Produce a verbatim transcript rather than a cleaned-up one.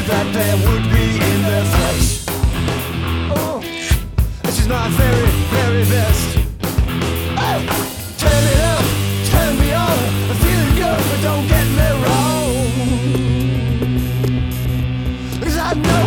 that there would be in their flesh. Oh, this is my very, very best. Oh, turn it up, turn me on. I'm feeling good, but don't get me wrong. 'Cause I know